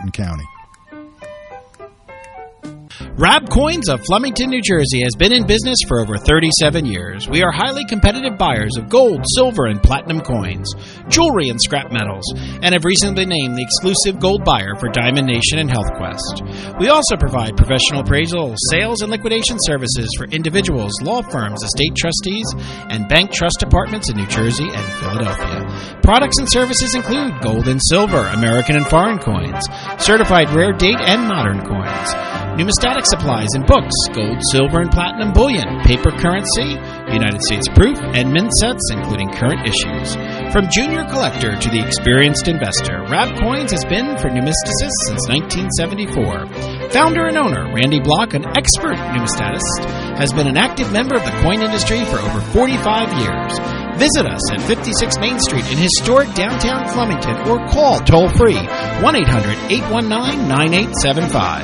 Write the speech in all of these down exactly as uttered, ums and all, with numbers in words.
Manhattan County. Rab Coins of Flemington, New Jersey has been in business for over thirty-seven years. We are highly competitive buyers of gold, silver, and platinum coins, jewelry, and scrap metals, and have recently been named the exclusive gold buyer for Diamond Nation and HealthQuest. We also provide professional appraisal, sales, and liquidation services for individuals, law firms, estate trustees, and bank trust departments in New Jersey and Philadelphia. Products and services include gold and silver, American and foreign coins, certified rare date and modern coins, numismatic supplies and books, gold, silver, and platinum bullion, paper currency, United States proof, and mint sets, including current issues. From junior collector to the experienced investor, Rab Coins has been for numismaticists since nineteen seventy-four. Founder and owner Randy Block, an expert numismatist, has been an active member of the coin industry for over forty-five years. Visit us at fifty-six Main Street in historic downtown Flemington or call toll-free one eight hundred, eight one nine, nine eight seven five.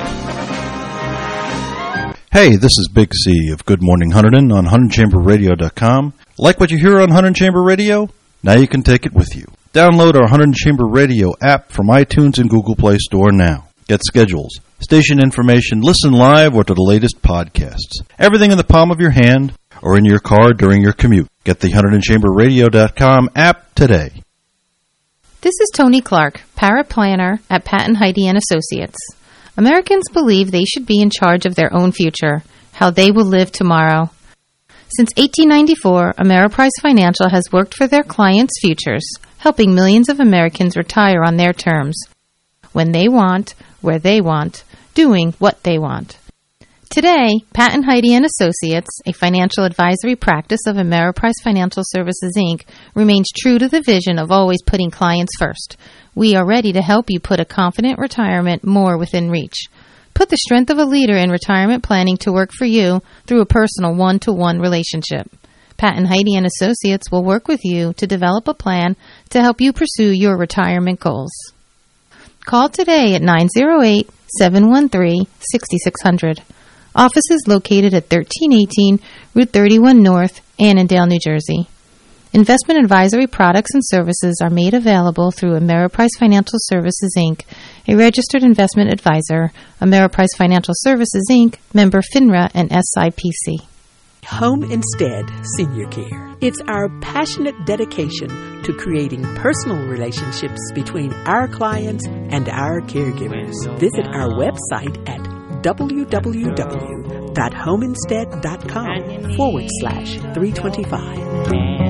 Hey, this is Big Z of Good Morning Hunterdon on Hunterdon Chamber Radio dot com. Like what you hear on Hunterdon Chamber Radio? Now you can take it with you. Download our Hunterdon Chamber Radio app from iTunes and Google Play Store now. Get schedules, station information, listen live, or to the latest podcasts. Everything in the palm of your hand or in your car during your commute. Get the Hunterdon Chamber Radio dot com app today. This is Tony Clark, paraplanner at Pat and Heidi and Associates. Americans believe they should be in charge of their own future, how they will live tomorrow. Since eighteen ninety-four, Ameriprise Financial has worked for their clients' futures, helping millions of Americans retire on their terms, when they want, where they want, doing what they want. Today, Pat and Heidi and Associates, a financial advisory practice of Ameriprise Financial Services, Incorporated, remains true to the vision of always putting clients first. We are ready to help you put a confident retirement more within reach. Put the strength of a leader in retirement planning to work for you through a personal one-to-one relationship. Pat and Heidi and Associates will work with you to develop a plan to help you pursue your retirement goals. Call today at nine oh eight, seven one three, six six zero zero. Office is located at thirteen eighteen Route thirty-one North, Annandale, New Jersey. Investment advisory products and services are made available through Ameriprise Financial Services, Incorporated, a registered investment advisor, Ameriprise Financial Services, Incorporated, member FINRA and S I P C. Home Instead Senior Care. It's our passionate dedication to creating personal relationships between our clients and our caregivers. Visit our website at www.homeinstead.com forward slash 325.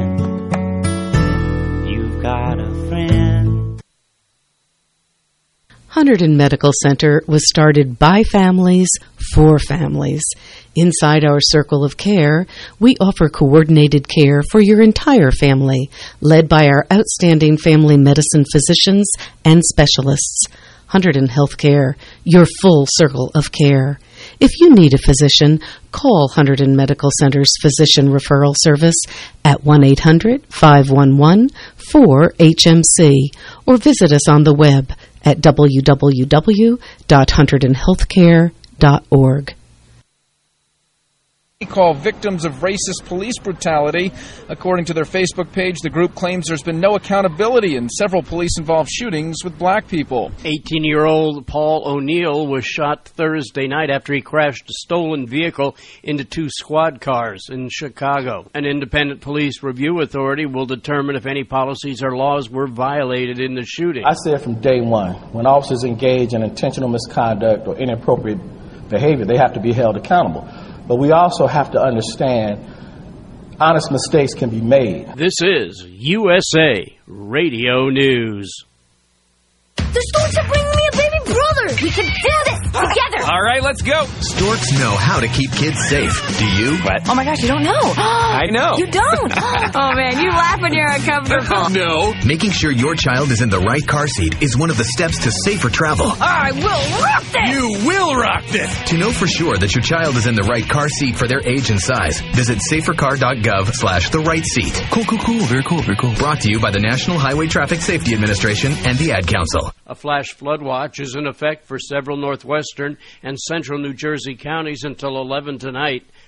You've got a friend. Hunterdon Medical Center was started by families for families. Inside our circle of care, we offer coordinated care for your entire family, led by our outstanding family medicine physicians and specialists. Hunterdon Healthcare, your full circle of care. If you need a physician, call Hunterdon Medical Center's Physician Referral Service at one eight hundred, five one one, four H M C or visit us on the web at w w w dot hunterdon healthcare dot org. Call victims of racist police brutality. According to their Facebook page, the group claims there's been no accountability in several police-involved shootings with black people. eighteen-year-old Paul O'Neill was shot Thursday night after he crashed a stolen vehicle into two squad cars in Chicago. An independent police review authority will determine if any policies or laws were violated in the shooting. I said from day one, when officers engage in intentional misconduct or inappropriate behavior, they have to be held accountable. But we also have to understand honest mistakes can be made. This is U S A Radio News. The Storks are bringing me a baby brother. We can do this together. All right, let's go. Storks know how to keep kids safe. Do you? What? Oh, my gosh, you don't know. I know. You don't? Oh, man, you laugh when you're uncomfortable. No. Making sure your child is in the right car seat is one of the steps to safer travel. I will rock this. You will rock this. To know for sure that your child is in the right car seat for their age and size, visit safercar.gov slash the right seat. Cool, cool, cool. Very cool, very cool. Brought to you by the National Highway Traffic Safety Administration and the Ad Council. A flash flood watch is in effect for several northwestern and central New Jersey counties until eleven tonight.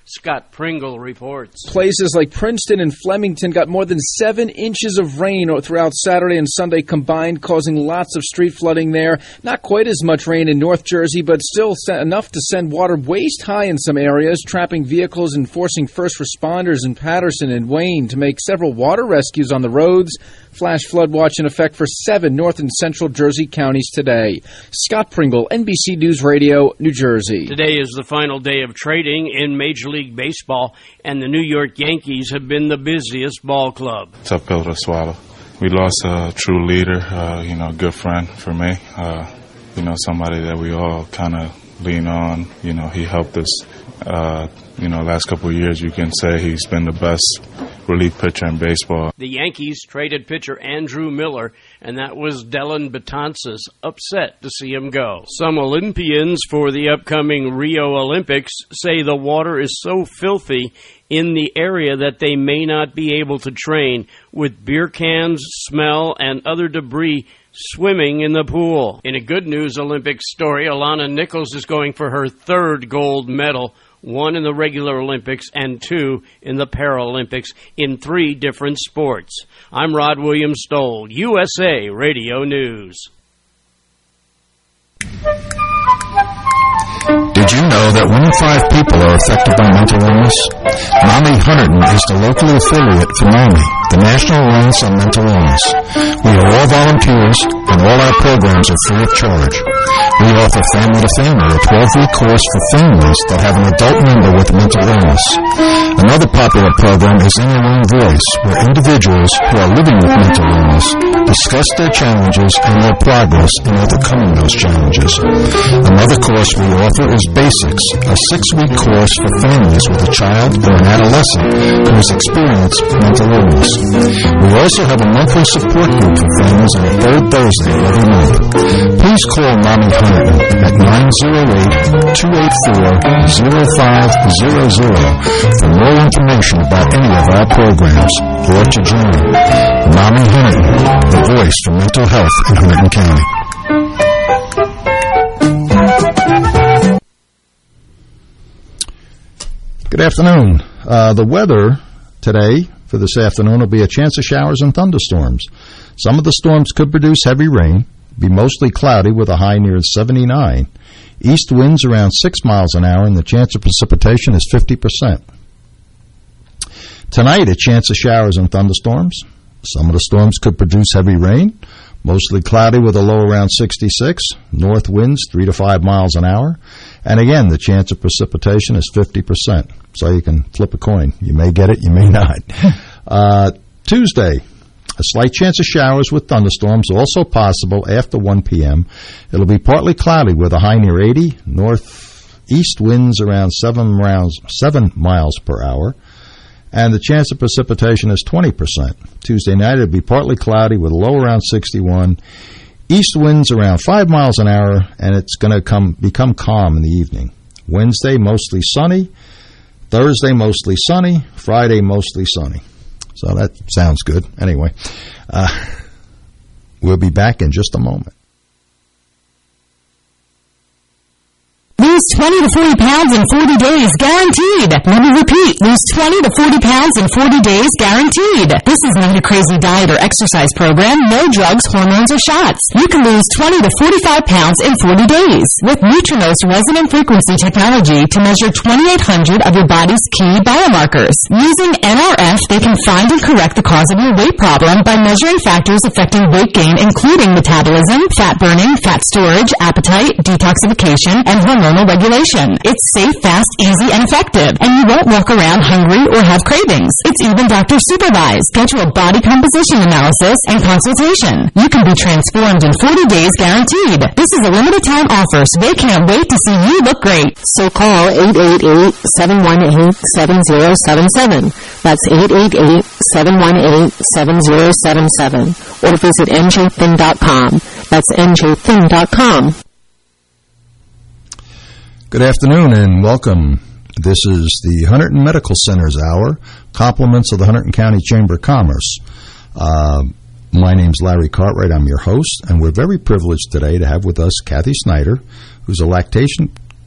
Scott Pringle reports. Places like Princeton and Flemington got more than seven inches of rain throughout Saturday and Sunday combined, causing lots of street flooding there. Not quite as much rain in North Jersey, but still enough to send water waist high in some areas, trapping vehicles and forcing first responders in Patterson and Wayne to make several water rescues on the roads. Flash flood watch in effect for seven North and Central Jersey counties today. Scott Pringle, N B C News Radio, New Jersey. Today is the final day of trading in Major League Baseball, and the New York Yankees have been the busiest ball club. Tough pill to swallow. We lost a true leader, uh, you know, a good friend for me. Uh, you know, somebody that we all kind of lean on. You know, he helped us. Uh, you know, last couple of years, you can say he's been the best relief pitcher in baseball. The Yankees traded pitcher Andrew Miller, and that was Dellin Betances upset to see him go. Some Olympians for the upcoming Rio Olympics say the water is so filthy in the area that they may not be able to train, with beer cans, smell, and other debris swimming in the pool. In a good news Olympics story, Alana Nichols is going for her third gold medal, one in the regular Olympics and two in the Paralympics in three different sports. I'm Rod Williams Stoll, U S A Radio News. Did you know that one in five people are affected by mental illness? NAMI Hunterdon is the local affiliate for NAMI, the National Alliance on Mental Illness. We are all volunteers, and all our programs are free of charge. We offer Family to Family, a twelve-week course for families that have an adult member with mental illness. Another popular program is In Your Own Voice, where individuals who are living with mental illness discuss their challenges and their progress in overcoming those challenges. Another course we offer is Basics, a six-week course for families with a child or an adolescent who has experienced mental illness. We also have a monthly support group for families on the third Thursday of every month. Please call NAMI Hunterdon at nine oh eight, two eight four, oh five hundred for more information about any of our programs or to join. NAMI Hunterdon, the voice for mental health in Hunterdon County. Good afternoon. Uh, the weather today for this afternoon will be a chance of showers and thunderstorms. Some of the storms could produce heavy rain, be mostly cloudy with a high near seventy-nine. East winds around six miles an hour, and the chance of precipitation is fifty percent. Tonight, a chance of showers and thunderstorms. Some of the storms could produce heavy rain, mostly cloudy with a low around sixty-six. North winds three to five miles an hour. And again, the chance of precipitation is fifty percent. So you can flip a coin. You may get it, you may not. Uh, Tuesday, a slight chance of showers with thunderstorms, also possible after one p.m. It'll be partly cloudy with a high near eighty. Northeast winds around seven, rounds, seven miles per hour. And the chance of precipitation is twenty percent. Tuesday night, it'll be partly cloudy with a low around sixty-one. East winds around five miles an hour, and it's going to come become calm in the evening. Wednesday, mostly sunny. Thursday, mostly sunny. Friday, mostly sunny. So that sounds good. Anyway, uh, we'll be back in just a moment. Lose twenty to forty pounds in forty days, guaranteed. Let me repeat, lose twenty to forty pounds in forty days, guaranteed. This is not a crazy diet or exercise program, no drugs, hormones, or shots. You can lose twenty to forty-five pounds in forty days with Nutrinos resonant frequency technology to measure twenty-eight hundred of your body's key biomarkers. Using N R F, they can find and correct the cause of your weight problem by measuring factors affecting weight gain, including metabolism, fat burning, fat storage, appetite, detoxification, and hormonal regulation. It's safe, fast, easy, and effective, and you won't walk around hungry or have cravings. It's even doctor supervised. Schedule body composition analysis and consultation. You can be transformed in forty days guaranteed. This is a limited time offer, so they can't wait to see you look great. So call eight eight eight, seven one eight, seven zero seven seven. That's eight eight eight, seven one eight, seven zero seven seven. Or visit N J thin dot com. That's N J thin dot com. Good afternoon and welcome. This is the Hunterdon Medical Center's Hour, compliments of the Hunterdon County Chamber of Commerce. Uh, my name's Larry Cartwright. I'm your host, and we're very privileged today to have with us Kathy Snyder, who's a lactation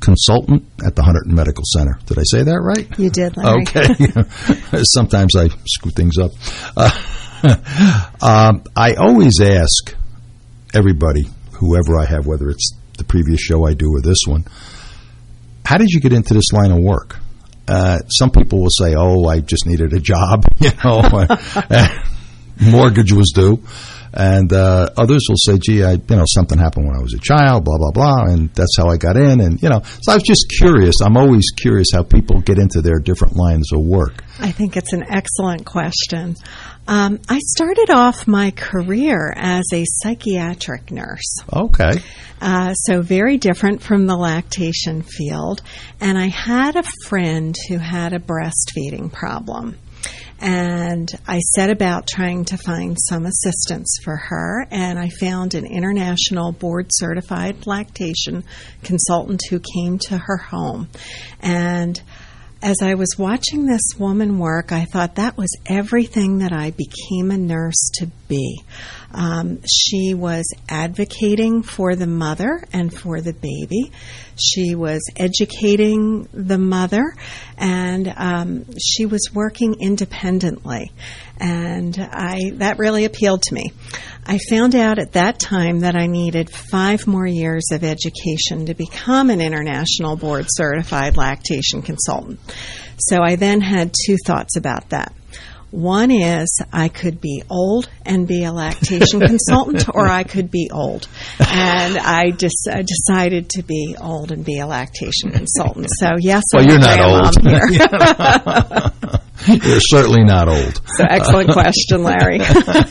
consultant at the Hunterdon Medical Center. Did I say that right? You did, Larry. Okay. Sometimes I screw things up. Uh, um, I always ask everybody, whoever I have, whether it's the previous show I do or this one, how did you get into this line of work? Uh, some people will say, oh, I just needed a job, you know, mortgage was due. And uh, others will say, gee, I, you know, something happened when I was a child, blah, blah, blah, and that's how I got in. And, you know, so I was just curious. I'm always curious how people get into their different lines of work. I think it's an excellent question. Um, I started off my career as a psychiatric nurse. Okay. Uh, so very different from the lactation field. And I had a friend who had a breastfeeding problem. And I set about trying to find some assistance for her, and I found an international board-certified lactation consultant who came to her home. And as I was watching this woman work, I thought that was everything that I became a nurse to be. Um, she was advocating for the mother and for the baby. She was educating the mother, and um, she was working independently. And I that really appealed to me. I found out at that time that I needed five more years of education to become an international board-certified lactation consultant. So I then had two thoughts about that. One is I could be old and be a lactation consultant, or I could be old. And I just I decided to be old and be a lactation consultant. So, yes, well, I'm you're a not old. Here. You're certainly not old. So, excellent question, Larry.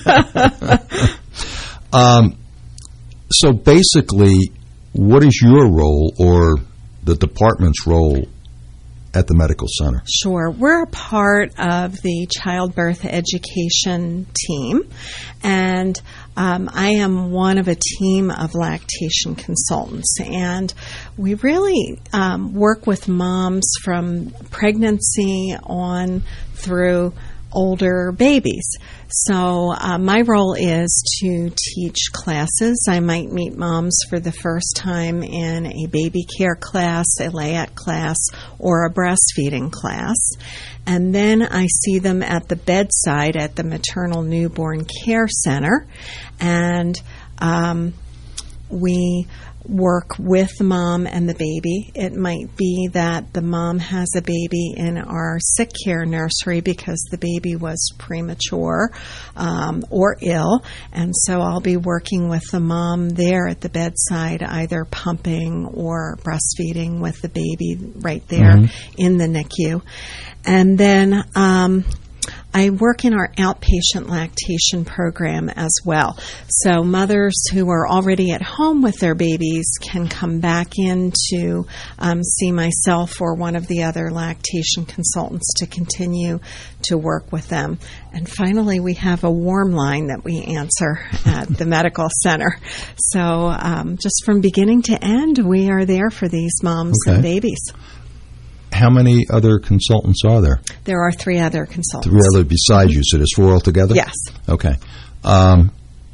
um, so, basically, what is your role or the department's role at the medical center? Sure. We're a part of the childbirth education team, and um, I am one of a team of lactation consultants, and we really um, work with moms from pregnancy on through older babies. So uh, my role is to teach classes. I might meet moms for the first time in a baby care class, a layette class, or a breastfeeding class. And then I see them at the bedside at the maternal newborn care center. And um, we work with the mom and the baby. It might be that the mom has a baby in our sick care nursery because the baby was premature um, or ill, and so I'll be working with the mom there at the bedside, either pumping or breastfeeding with the baby right there mm-hmm. in the N I C U. And then um, I work in our outpatient lactation program as well. So mothers who are already at home with their babies can come back in to um, see myself or one of the other lactation consultants to continue to work with them. And finally, we have a warm line that we answer at the medical center. So um, just from beginning to end, we are there for these moms okay. and babies. How many other consultants are there? There are three other consultants. Three other besides you, so there's four altogether? Yes. Okay. Um,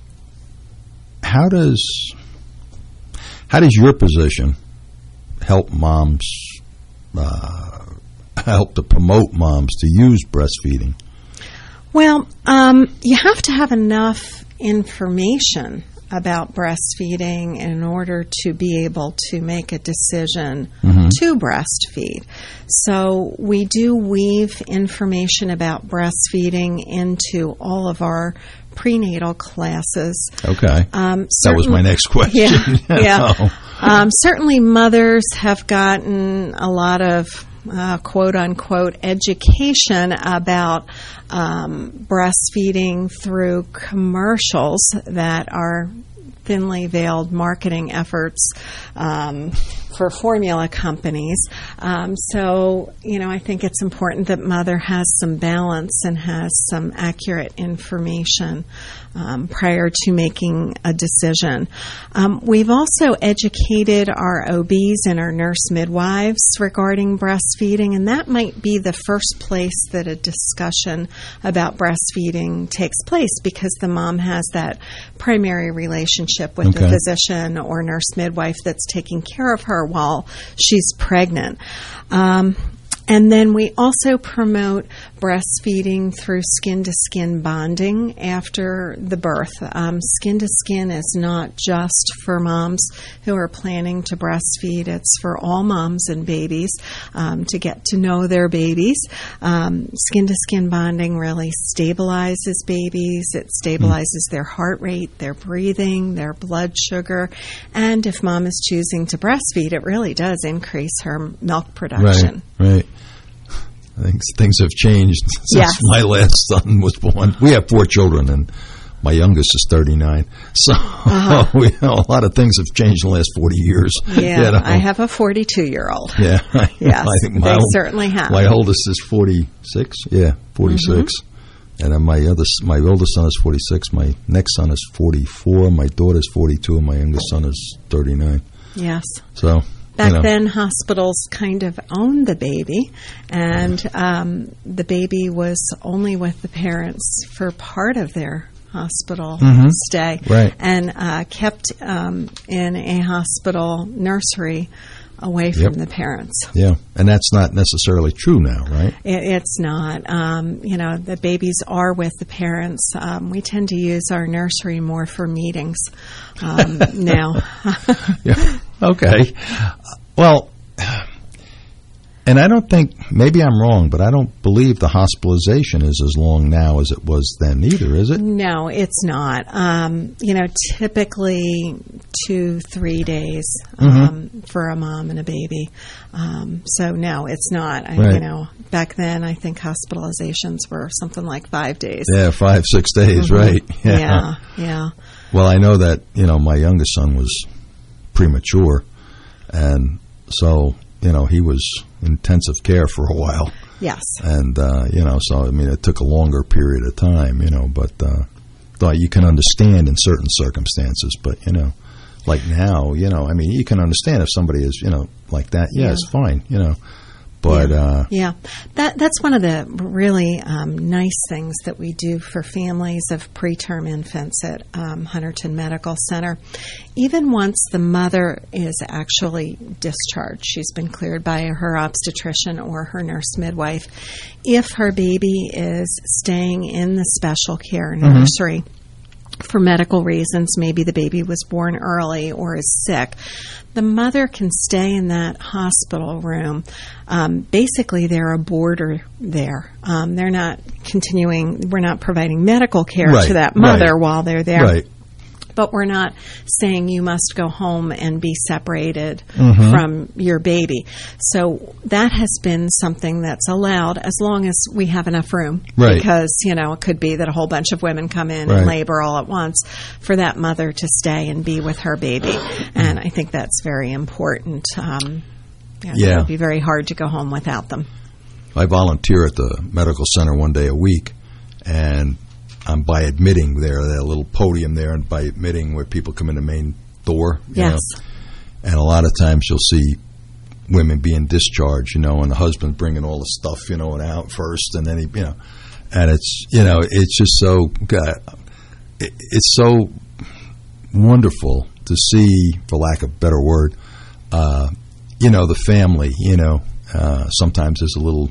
how does how does your position help moms, uh, help to promote moms to use breastfeeding? Well, um, you have to have enough information about breastfeeding in order to be able to make a decision mm-hmm. to breastfeed. So we do weave information about breastfeeding into all of our prenatal classes. Okay. Um, that was my next question. Yeah. yeah. um, certainly mothers have gotten a lot of Uh, quote unquote education about um, breastfeeding through commercials that are thinly veiled marketing efforts um, for formula companies. Um, so, you know, I think it's important that mother has some balance and has some accurate information um, prior to making a decision. Um, we've also educated our O Bs and our nurse midwives regarding breastfeeding, and that might be the first place that a discussion about breastfeeding takes place because the mom has that primary relationship relationship with Okay. the physician or nurse midwife that's taking care of her while she's pregnant. Um, And then we also promote breastfeeding through skin-to-skin bonding after the birth. Um, skin-to-skin is not just for moms who are planning to breastfeed. It's for all moms and babies um, to get to know their babies. Um, skin-to-skin bonding really stabilizes babies. It stabilizes their heart rate, their breathing, their blood sugar. And if mom is choosing to breastfeed, it really does increase her milk production. Right, right. I think things have changed since Yes. my last son was born. We have four children, and my youngest is thirty-nine. So Uh-huh. you know, a lot of things have changed in the last forty years. Yeah, you know. I have a forty-two-year-old. Yeah. Yes, I think my they old- certainly have. My oldest is forty-six. Yeah, forty-six. Mm-hmm. And then my other, my oldest son is forty-six. My next son is forty-four. My daughter's forty-two, and my youngest son is thirty-nine. Yes. So. Back you know. then, hospitals kind of owned the baby, and um, the baby was only with the parents for part of their hospital Mhm. stay, Right. and uh, kept um, in a hospital nursery away from Yep. the parents. Yeah, and that's not necessarily true now, right? It, it's not. Um, you know, the babies are with the parents. Um, we tend to use our nursery more for meetings um, now. Yeah. Okay. Well, and I don't think, maybe I'm wrong, but I don't believe the hospitalization is as long now as it was then either, is it? No, it's not. Um, you know, typically two, three days um, Mm-hmm. for a mom and a baby. Um, so no, it's not. I, Right. You know, back then I think hospitalizations were something like five days. Yeah, five, six days, Mhm. right. Yeah, yeah. Well, I know that, you know, my youngest son was premature, and so, you know, he was in intensive care for a while. Yes. And, uh, you know, so, I mean, it took a longer period of time, you know, but uh, thought you can understand in certain circumstances, but, you know, like now, you know, I mean, you can understand if somebody is, you know, like that, yeah, Yeah. it's fine, you know. But, yeah. uh, yeah, that that's one of the really um, nice things that we do for families of preterm infants at um, Hunterton Medical Center. Even once the mother is actually discharged, she's been cleared by her obstetrician or her nurse midwife. If her baby is staying in the special care Mhm. nursery, for medical reasons, maybe the baby was born early or is sick, the mother can stay in that hospital room. Um, basically, they're a boarder there. Um, they're not continuing, we're not providing medical care Right, to that mother right. while they're there. Right. But we're not saying you must go home and be separated Mhm. from your baby. So that has been something that's allowed as long as we have enough room. Right. Because, you know, it could be that a whole bunch of women come in Right. and labor all at once for that mother to stay and be with her baby. And I think that's very important. Um, you know, Yeah. It would be very hard to go home without them. I volunteer at the medical center one day a week, and I'm by admitting there, that little podium there, and by admitting where people come in the main door. You Yes. know. And a lot of times you'll see women being discharged, you know, and the husband bringing all the stuff, you know, and out first, and then he, you know, and it's, you know, it's just so, God, it, it's so wonderful to see, for lack of a better word, uh, you know, the family, you know, uh, sometimes there's a little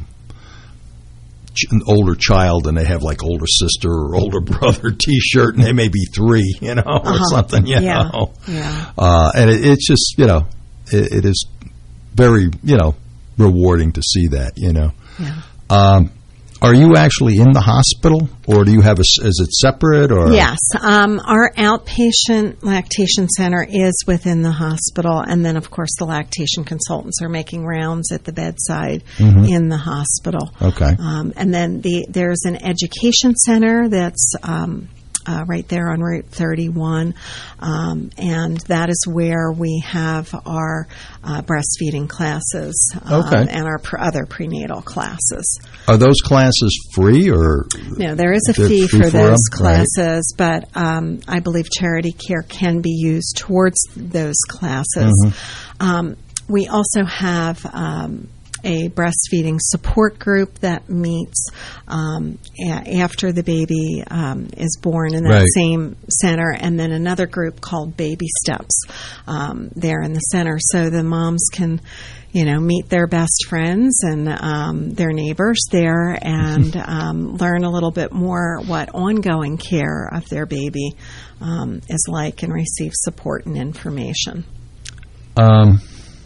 ch- an older child and they have like older sister or older brother T-shirt, and they may be three, you know, or Uh-huh. something, you Yeah. know. Yeah. Uh, and it, it's just, you know, it, it is very, you know, rewarding to see that, you know. Yeah. Um, are you actually in the hospital, or do you have a, s- is it separate, or? Yes. Um, our outpatient lactation center is within the hospital, and then, of course, the lactation consultants are making rounds at the bedside Mhm. in the hospital. Okay. Um, and then the, there's an education center that's um, uh, right there on Route thirty-one, um, and that is where we have our uh, breastfeeding classes um, Okay. and our pr- other prenatal classes. Are those classes free, or? No, there is a They're fee free for for those them? Right. classes, but um, I believe charity care can be used towards those classes. Mhm. Um, we also have um, a breastfeeding support group that meets um, a- after the baby um, is born in that Right. same center, and then another group called Baby Steps um, there in the center, so the moms can, you know, meet their best friends and um, their neighbors there and um, learn a little bit more what ongoing care of their baby um, is like and receive support and information. Um,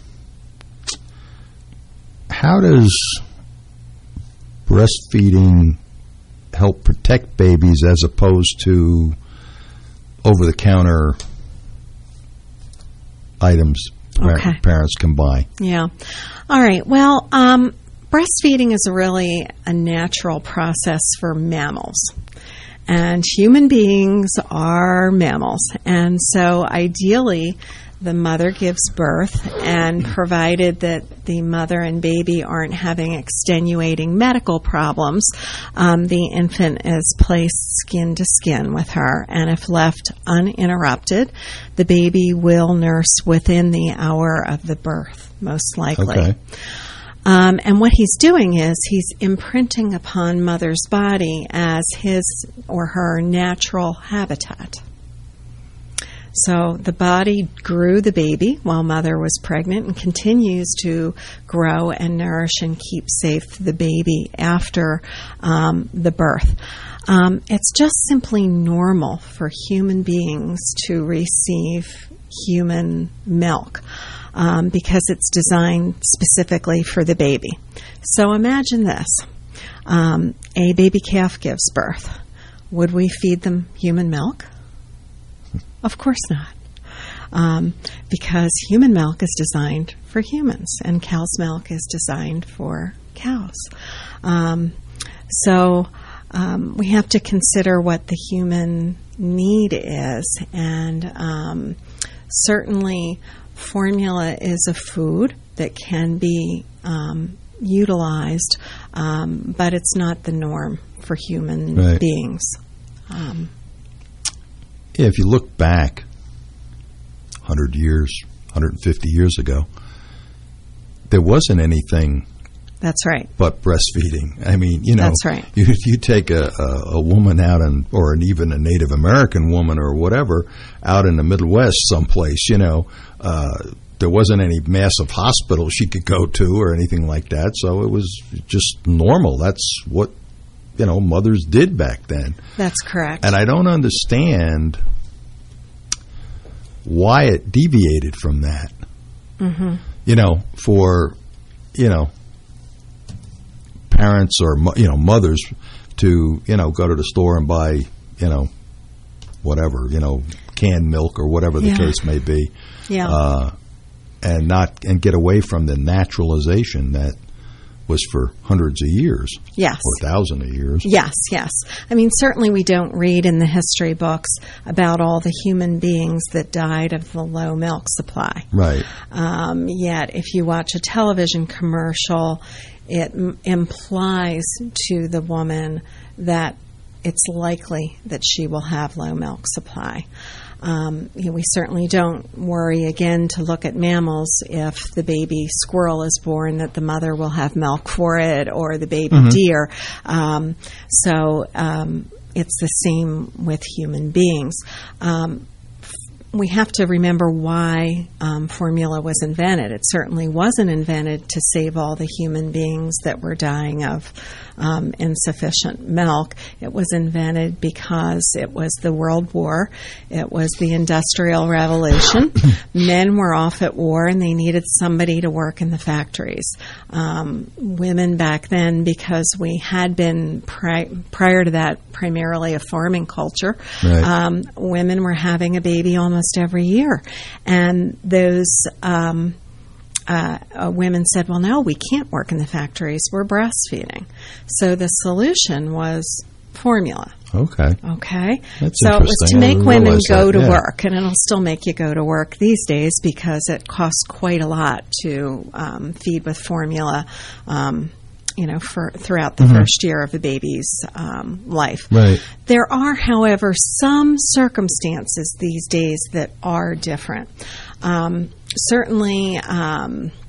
how does breastfeeding help protect babies as opposed to over-the-counter items par- Okay. parents can buy? Yeah. All right. Well, um, breastfeeding is really a natural process for mammals. And human beings are mammals. And so ideally, the mother gives birth, and provided that the mother and baby aren't having extenuating medical problems, um, the infant is placed skin to skin with her. And if left uninterrupted, the baby will nurse within the hour of the birth, most likely. Okay. Um, and what he's doing is he's imprinting upon mother's body as his or her natural habitat. So the body grew the baby while mother was pregnant and continues to grow and nourish and keep safe the baby after um, the birth. Um, it's just simply normal for human beings to receive human milk um, because it's designed specifically for the baby. So imagine this. Um, a baby calf gives birth. Would we feed them human milk? Of course not. Um, because human milk is designed for humans and cow's milk is designed for cows. Um, so um, we have to consider what the human need is, and um, certainly formula is a food that can be um, utilized, um, but it's not the norm for human Right. beings. Um, Yeah, if you look back one hundred years, one hundred fifty years ago, there wasn't anything That's right. but breastfeeding. I mean, you know, That's right. you, you take a, a, a woman out in, or an, even a Native American woman or whatever, out in the Midwest someplace, you know, uh, there wasn't any massive hospital she could go to or anything like that, so it was just normal. That's what, you know, mothers did back then. That's correct. And I don't understand why it deviated from that. Mm-hmm. You know, for, you know, parents or, mo- you know, mothers to, you know, go to the store and buy, you know, whatever, you know, canned milk or whatever the Yeah. case may be. Yeah. Uh, and not, and get away from the naturalization that was for hundreds of years. Yes. Or thousands of years. Yes, yes. I mean, certainly we don't read in the history books about all the human beings that died of the low milk supply. Right. Um, yet, if you watch a television commercial, it m- implies to the woman that it's likely that she will have low milk supply. Um, you know, we certainly don't worry again to look at mammals if the baby squirrel is born that the mother will have milk for it, or the baby Mhm. deer. Um, so um, it's the same with human beings. Um, we have to remember why um, formula was invented. It certainly wasn't invented to save all the human beings that were dying of um, insufficient milk. It was invented because it was the World War. It was the Industrial Revolution. Men were off at war and they needed somebody to work in the factories. Um, women back then, because we had been pri- prior to that primarily a farming culture, Right. um, women were having a baby almost every year. And those um, uh, uh, women said, well, no, we can't work in the factories. We're breastfeeding. So the solution was formula. Okay. Okay. That's So it was to interesting. I make didn't women realize go that, to yeah. work, and it'll still make you go to work these days because it costs quite a lot to um, feed with formula. Um, you know, for throughout the Mhm. first year of the baby's um, life. Right. There are, however, some circumstances these days that are different. Um, certainly, um,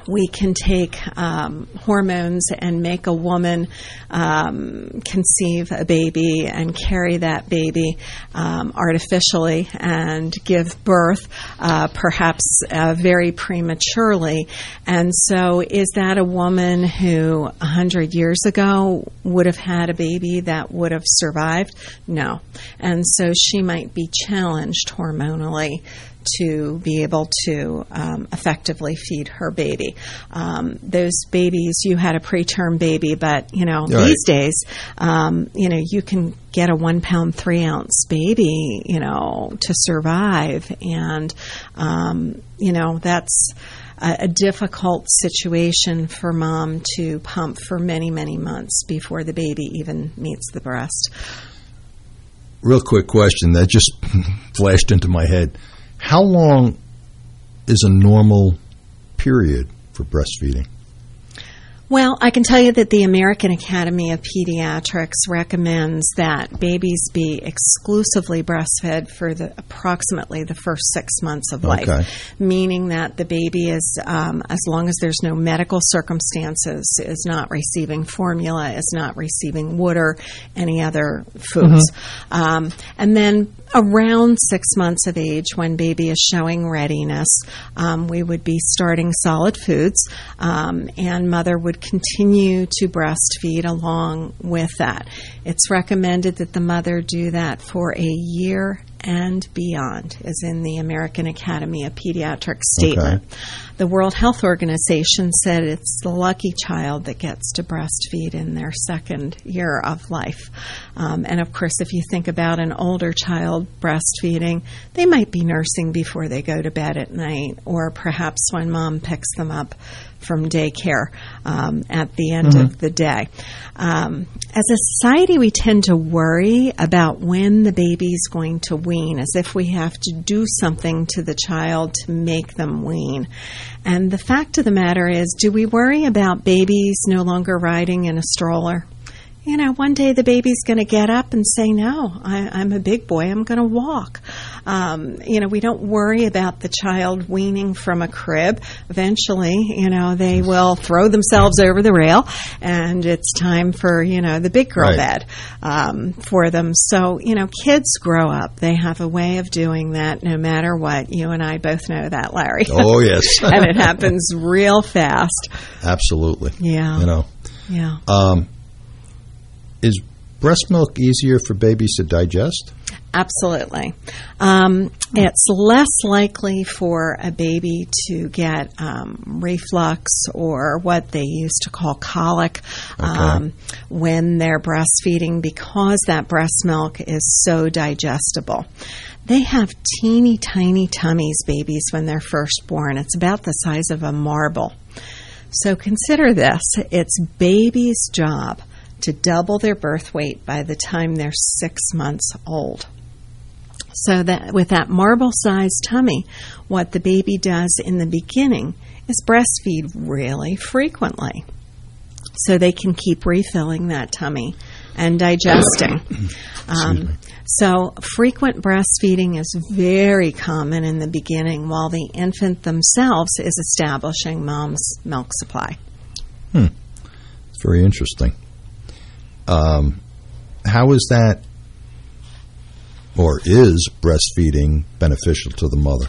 we can take um, hormones and make a woman um, conceive a baby and carry that baby um, artificially and give birth, uh, perhaps uh, very prematurely. And so is that a woman who one hundred years ago would have had a baby that would have survived? No. And so she might be challenged hormonally to be able to um, effectively feed her baby. Um, those babies, you had a preterm baby, but, you know, Right. these days, um, you know, you can get a one pound, three ounce baby, you know, to survive. And, um, you know, that's a, a difficult situation for mom to pump for many, many months before the baby even meets the breast. Real quick question that just flashed into my head. How long is a normal period for breastfeeding? Well, I can tell you that the American Academy of Pediatrics recommends that babies be exclusively breastfed for the approximately the first six months of life, Okay. meaning that the baby is, um, as long as there's no medical circumstances, is not receiving formula, is not receiving wood or any other foods. Um, and then around six months of age, when baby is showing readiness, um, we would be starting solid foods, um, and mother would continue to breastfeed along with that. It's recommended that the mother do that for a year and beyond, is in the American Academy of Pediatrics statement. Okay. The World Health Organization said it's the lucky child that gets to breastfeed in their second year of life. Um, and of course, if you think about an older child breastfeeding, they might be nursing before they go to bed at night, or perhaps when mom picks them up from daycare um, at the end Mhm. of the day. Um, as a society, we tend to worry about when the baby's going to wean, as if we have to do something to the child to make them wean. And the fact of the matter is, do we worry about babies no longer riding in a stroller? You know, one day the baby's going to get up and say, no, I, I'm a big boy, I'm going to walk. Um, you know, we don't worry about the child weaning from a crib. Eventually, you know, they will throw themselves over the rail, and it's time for, you know, the big girl Right. bed um, for them. So, you know, kids grow up. They have a way of doing that no matter what. You and I both know that, Larry. Oh, yes. And it happens real fast. Absolutely. Yeah. You know. Yeah. Um, is breast milk easier for babies to digest? Absolutely. Um, it's less likely for a baby to get um, reflux or what they used to call colic um, when they're breastfeeding, because that breast milk is so digestible. They have teeny tiny tummies, babies, when they're first born. It's about the size of a marble. So consider this. It's baby's job to double their birth weight by the time they're six months old. So that with that marble-sized tummy, what the baby does in the beginning is breastfeed really frequently, so they can keep refilling that tummy and digesting. Um, so frequent breastfeeding is very common in the beginning, while the infant themselves is establishing mom's milk supply. Hmm. It's very interesting. Um, how is that, or is breastfeeding beneficial to the mother?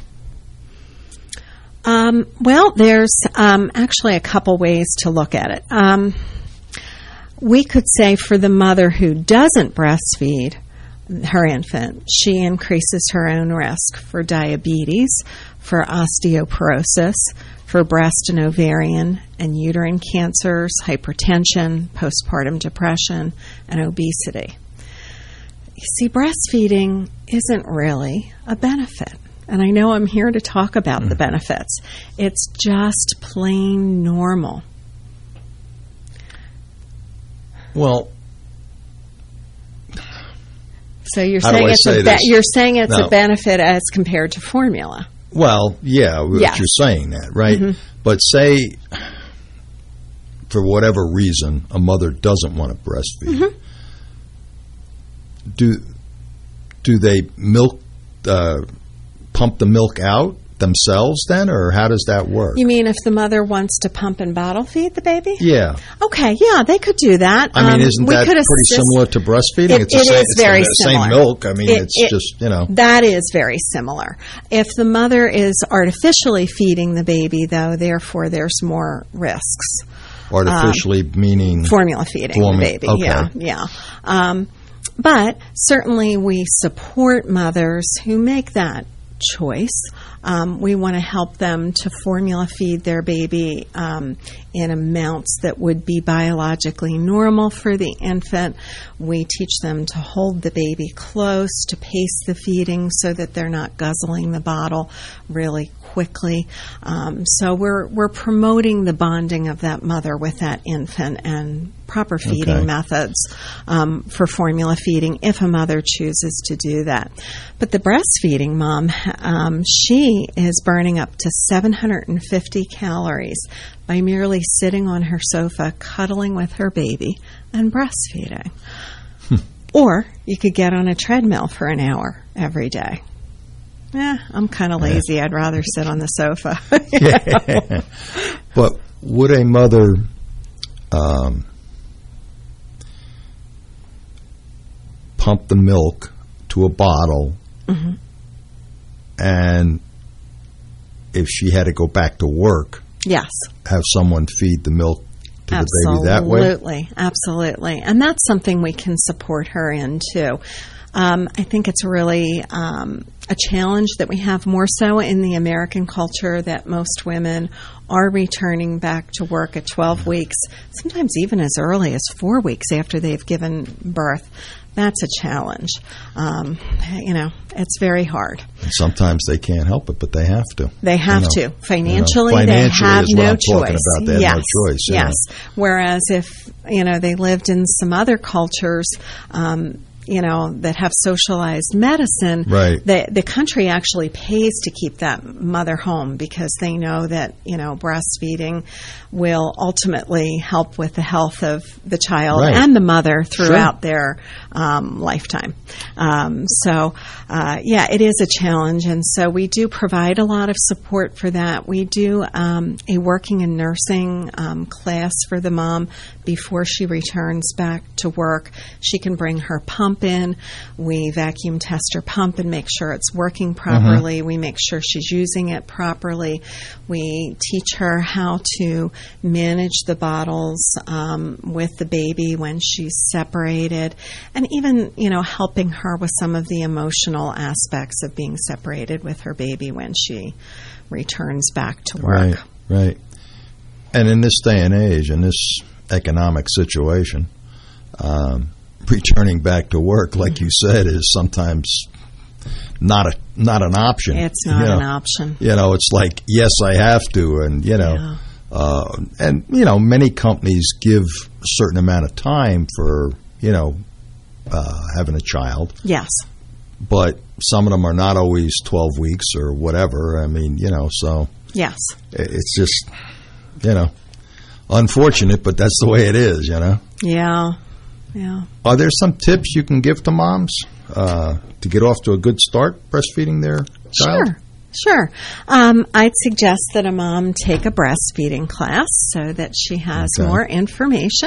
Um, well, there's um, actually a couple ways to look at it. Um, we could say for the mother who doesn't breastfeed her infant, she increases her own risk for diabetes, for osteoporosis, for breast and ovarian and uterine cancers, hypertension, postpartum depression, and obesity. You see, breastfeeding isn't really a benefit. And I know I'm here to talk about mm. the benefits. It's just plain normal. Well, so you're how saying do I it's say a be- this? you're saying it's No. a benefit as compared to formula. Well, yeah, what Yes. you're saying that, right? Mhm. But say, for whatever reason, a mother doesn't want to breastfeed. Mhm. Do do they milk, uh, pump the milk out, themselves then, or how does that work? You mean if the mother wants to pump and bottle feed the baby? Yeah. Okay, yeah, they could do that. I mean, Um, isn't we that could pretty assist- similar to breastfeeding? It, it's the it same, is it's very the similar. same milk. I mean, It- it's it- just, you know. That is very similar. If the mother is artificially feeding the baby, though, therefore there's more risks. Artificially Um, meaning? Formula feeding Formu- the baby, okay. yeah, yeah. Um, but certainly we support mothers who make that choice. Um, we want to help them to formula feed their baby um, in amounts that would be biologically normal for the infant. We teach them to hold the baby close, to pace the feeding so that they're not guzzling the bottle really quickly. Um, so we're we're promoting the bonding of that mother with that infant and proper feeding Okay. methods um, for formula feeding if a mother chooses to do that. But the breastfeeding mom, um, she is burning up to seven hundred fifty calories by merely sitting on her sofa, cuddling with her baby and breastfeeding. Or you could get on a treadmill for an hour every day. Eh, I'm kind of lazy. I'd rather sit on the sofa. You know? Yeah. But would a mother um, pump the milk to a bottle, Mhm. and if she had to go back to work, Yes. have someone feed the milk to the baby that way? Absolutely, absolutely. And that's something we can support her in, too. Um, I think it's really um, a challenge that we have more so in the American culture that most women are returning back to work at twelve weeks, sometimes even as early as four weeks after they've given birth. That's a challenge. Um, you know, it's very hard. Sometimes they can't help it, but they have to. They have You know, to. Financially, you know, they financially have is what no I'm talking choice. about. They have yes. no choice. you Yes. know. Whereas if, you know, they lived in some other cultures, um, you know, that have socialized medicine, Right. the, the country actually pays to keep that mother home because they know that, you know, breastfeeding will ultimately help with the health of the child Right. and the mother throughout Sure. their um, lifetime. Um, so, uh, yeah, it is a challenge. And so we do provide a lot of support for that. We do um, a working and nursing um, class for the mom before she returns back to work. She can bring her pump in. We vacuum test her pump and make sure it's working properly. We make sure she's using it properly. We teach her how to manage the bottles um, with the baby when she's separated, and even, you know, helping her with some of the emotional aspects of being separated with her baby when she returns back to work. Right, right. And in this day and age, in this economic situation, um, returning back to work, like you said, is sometimes not a not an option. It's not you know, an option. You know, it's like, yes, I have to, and you know, Yeah. uh, and you know, many companies give a certain amount of time for you know uh, having a child. Yes. But some of them are not always twelve weeks or whatever. I mean, you know, so Yes. it's just, you know, unfortunate, but that's the way it is, you know. Yeah. Yeah. Are there some tips you can give to moms uh, to get off to a good start breastfeeding their child? Sure. Sure. Um, I'd suggest that a mom take a breastfeeding class so that she has Okay. more information.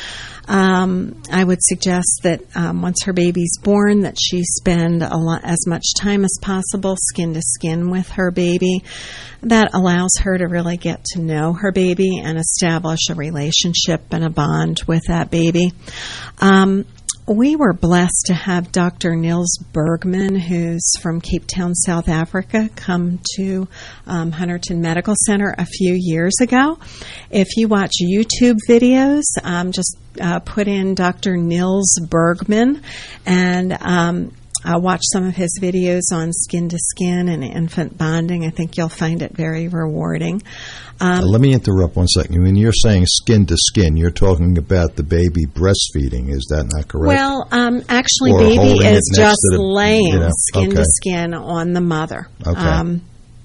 Um, I would suggest that um, once her baby's born, that she spend a lot, as much time as possible skin to skin with her baby. That allows her to really get to know her baby and establish a relationship and a bond with that baby. Um, we were blessed to have Doctor Niels Bergman, who's from Cape Town, South Africa, come to um, Hunterton Medical Center a few years ago. If you watch YouTube videos, um, just uh, put in Doctor Niels Bergman and um, uh, watch some of his videos on skin to skin and infant bonding. I think you'll find it very rewarding. Um, Uh, let me interrupt one second. When you're saying skin to skin, you're talking about the baby breastfeeding. Is that not correct? Well, um, actually, Or baby holding it is next just to the- laying you know, skin okay. to skin on the mother. Okay. Um,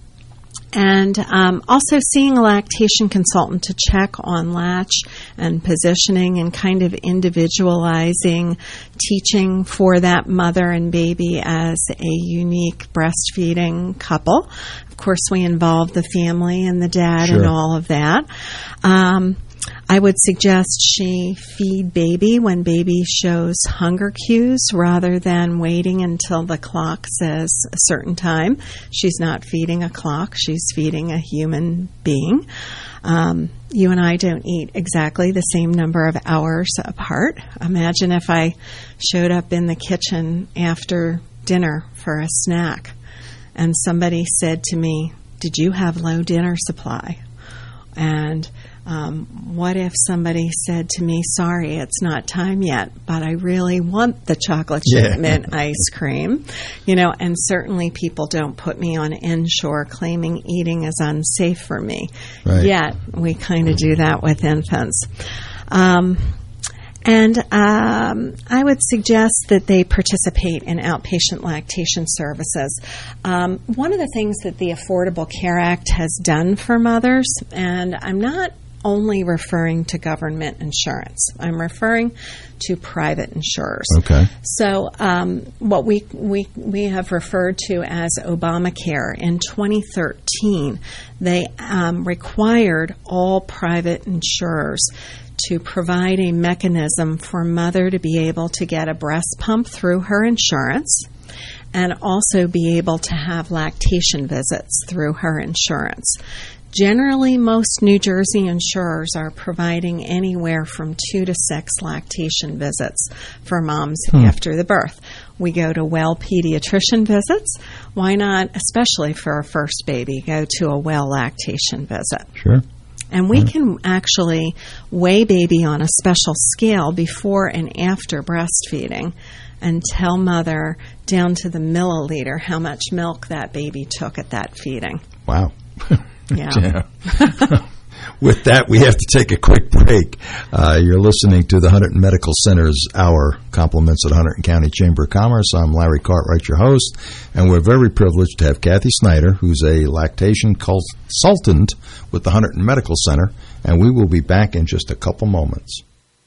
and um, also seeing a lactation consultant to check on latch and positioning and kind of individualizing teaching for that mother and baby as a unique breastfeeding couple. Of course, we involve the family and the dad Sure. and all of that. Um, I would suggest she feed baby when baby shows hunger cues rather than waiting until the clock says a certain time. She's not feeding a clock. She's feeding a human being. Um, you and I don't eat exactly the same number of hours apart. Imagine if I showed up in the kitchen after dinner for a snack and somebody said to me, "Did you have low dinner supply?" And um, what if somebody said to me, "Sorry, it's not time yet, but I really want the chocolate chip Yeah. mint ice cream." You know, and certainly people don't put me on inshore claiming eating is unsafe for me. Right. Yet we kind of do that with infants. Um, and um, I would suggest that they participate in outpatient lactation services. Um, one of the things that the Affordable Care Act has done for mothers, and I'm not only referring to government insurance, I'm referring to private insurers. Okay. So um, what we, we we have referred to as Obamacare, in twenty thirteen, they um, required all private insurers to provide a mechanism for mother to be able to get a breast pump through her insurance and also be able to have lactation visits through her insurance. Generally, most New Jersey insurers are providing anywhere from two to six lactation visits for moms Hmm. after the birth. We go to well pediatrician visits. Why not, especially for a first baby, go to a well lactation visit? Sure. And we can actually weigh baby on a special scale before and after breastfeeding and tell mother down to the milliliter how much milk that baby took at that feeding. Wow. Yeah. With that, we have to take a quick break. Uh, you're listening to the Hunterdon Medical Center's Hour, compliments at Hunterdon County Chamber of Commerce. I'm Larry Cartwright, your host, and we're very privileged to have Kathy Snyder, who's a lactation consultant with the Hunterdon Medical Center, and we will be back in just a couple moments.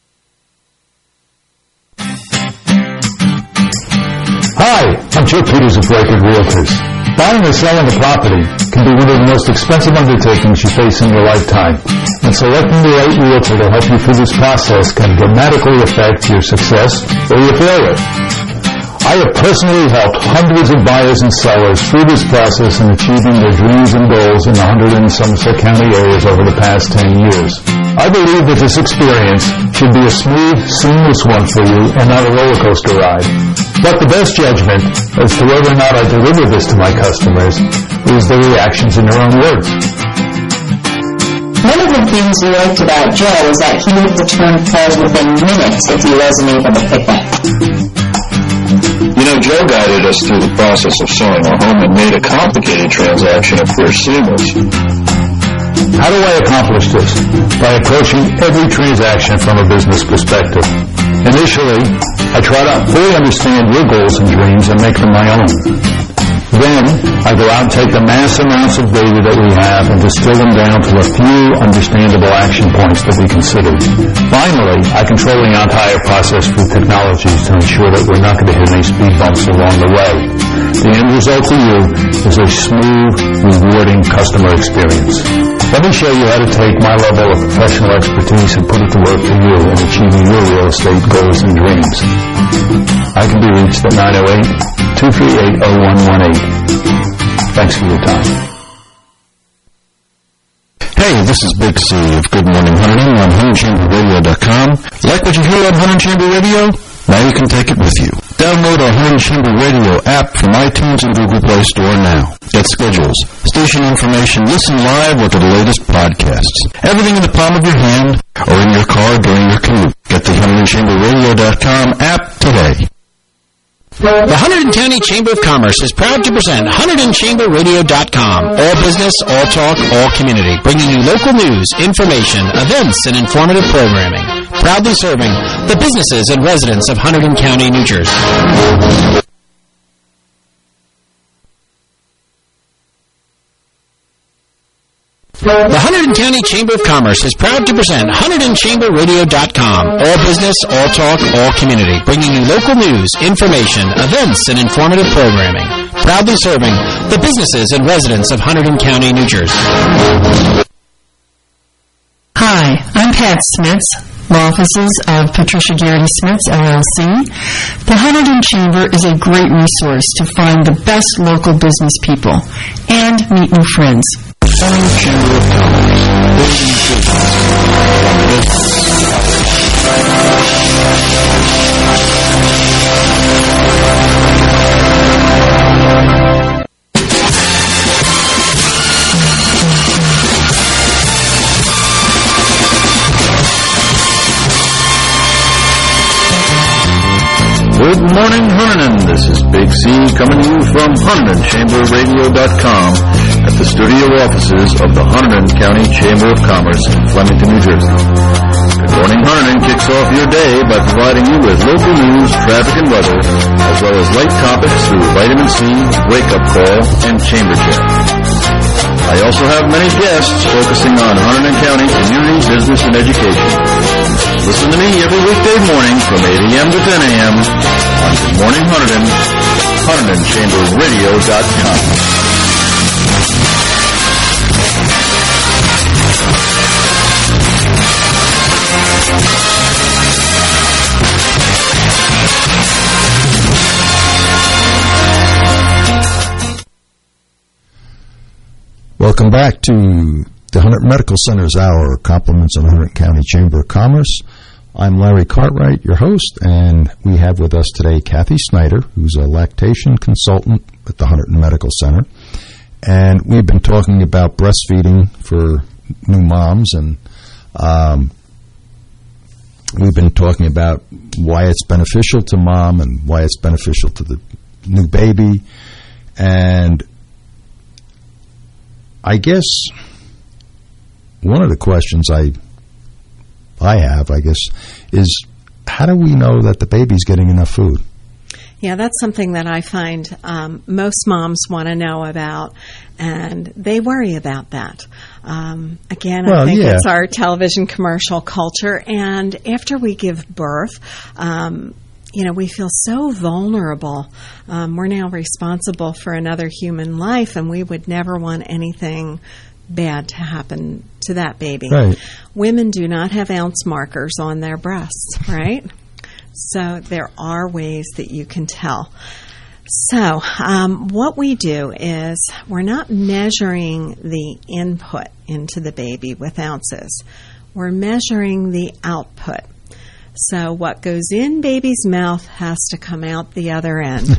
Hi, I'm Joe Peters of Brakewood Realtors. Buying or selling a property can be one of the most expensive undertakings you face in your lifetime, and selecting the right realtor to help you through this process can dramatically affect your success or your failure. I have personally helped hundreds of buyers and sellers through this process in achieving their dreams and goals in the Hunterdon and Somerset County areas over the past ten years. I believe that this experience should be a smooth, seamless one for you and not a roller coaster ride. But the best judgment as to whether or not I deliver this to my customers is their reactions in their own words. One of the things we liked about Joe is that he would return calls within minutes if he wasn't able to pick up. You know, Joe guided us through the process of selling our home and made a complicated transaction appear seamless. How do I accomplish this? By approaching every transaction from a business perspective. Initially, I try to fully understand your goals and dreams and make them my own. Then, I go out and take the mass amounts of data that we have and distill them down to a few understandable action points that we consider. Finally, I control the entire process through technologies to ensure that we're not going to hit any speed bumps along the way. The end result for you is a smooth, rewarding customer experience. Let me show you how to take my level of professional expertise and put it to work for you in achieving your real estate goals and dreams. I can be reached at nine oh eight, two three eight, oh one one eight. Thanks for your time. Hey, this is Big C of Good Morning Hunterdon on Hunterdon Chamber Radio dot com. Like what you hear on Hunterdon Chamber Radio? Now you can take it with you. Download our Hunterdon Chamber Radio app from iTunes and Google Play Store now. Get schedules, station information, listen live or to the latest podcasts. Everything in the palm of your hand or in your car during your commute. Get the Hunterdon Chamber Radio dot com app today. The Hunterdon County Chamber of Commerce is proud to present Hunterdon Chamber Radio dot com. All business, all talk, all community. Bringing you local news, information, events, and informative programming. Proudly serving the businesses and residents of Hunterdon County, New Jersey. The Hunterdon County Chamber of Commerce is proud to present Hunterdon Chamber Radio dot com. All business, all talk, all community. Bringing you local news, information, events, and informative programming. proudly serving the businesses and residents of Hunterdon County, New Jersey. Hi, I'm Pat Smits, law offices of Patricia Garrity Smits, L L C. The Hunterdon Chamber is a great resource to find the best local business people and meet new friends. Hunterdon Chamber of Commerce, building business. Good morning, Hunterdon. This is Big C coming to you from Hunterdon Chamber Radio dot com at the studio offices of the Hunterdon County Chamber of Commerce in Flemington, New Jersey. Good morning, Hunterdon kicks off your day by providing you with local news, traffic, and weather, as well as light topics through Vitamin C, Wake Up Call, and Chamber Chat. I also have many guests focusing on Hunterdon County community, business, and education. Listen to me every weekday morning from eight a.m. to ten a.m. on Good Morning Hunterdon, Hunterdon Chamber Radio dot com. Welcome back to the Hunterdon Medical Center's Hour, compliments of Hunterdon County Chamber of Commerce. I'm Larry Cartwright, your host, and we have with us today Kathy Snyder, who's a lactation consultant at the Hunterdon Medical Center. And we've been talking about breastfeeding for new moms, and um, we've been talking about why it's beneficial to mom and why it's beneficial to the new baby. And I guess one of the questions I I have, I guess, is how do we know that the baby's getting enough food? Yeah, that's something that I find um, most moms want to know about, and they worry about that. Um, again, well, I think yeah. it's our television commercial culture, and after we give birth, um, you know, we feel so vulnerable. Um, we're now responsible for another human life, and we would never want anything bad to happen to that baby. Right. Women do not have ounce markers on their breasts, right? So there are ways that you can tell. So um, what we do is we're not measuring the input into the baby with ounces. We're measuring the output. So what goes in baby's mouth has to come out the other end.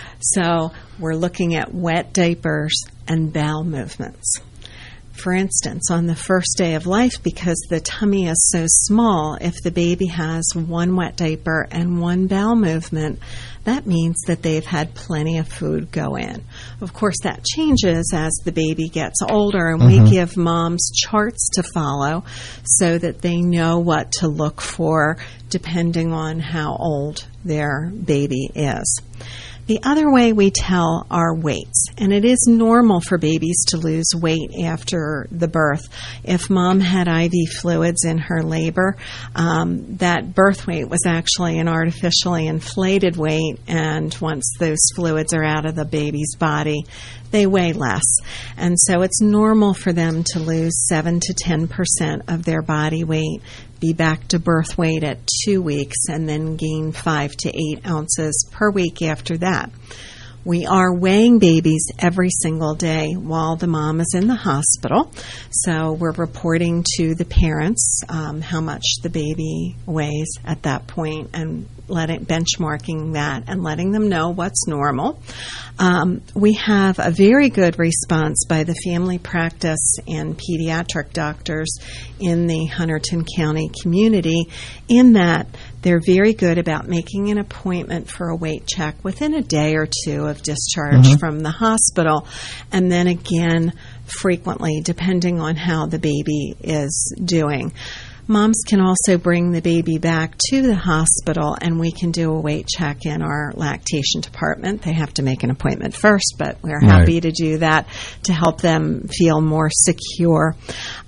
So we're looking at wet diapers and bowel movements. For instance, on the first day of life, because the tummy is so small, if the baby has one wet diaper and one bowel movement, that means that they've had plenty of food go in. Of course, that changes as the baby gets older, and mm-hmm. we give moms charts to follow so that they know what to look for depending on how old their baby is. The other way we tell are weights, and it is normal for babies to lose weight after the birth. If mom had I V fluids in her labor, um, that birth weight was actually an artificially inflated weight, and once those fluids are out of the baby's body, they weigh less. And so it's normal for them to lose seven to ten percent of their body weight, be back to birth weight at two weeks, and then gain five to eight ounces per week after that. We are weighing babies every single day while the mom is in the hospital. So we're reporting to the parents um, how much the baby weighs at that point and letting, benchmarking that and letting them know what's normal. Um, we have a very good response by the family practice and pediatric doctors in the Hunterdon County community in that they're very good about making an appointment for a weight check within a day or two of discharge mm-hmm. from the hospital, and then again frequently depending on how the baby is doing. Moms can also bring the baby back to the hospital, and we can do a weight check in our lactation department. They have to make an appointment first, but we're happy right. to do that to help them feel more secure.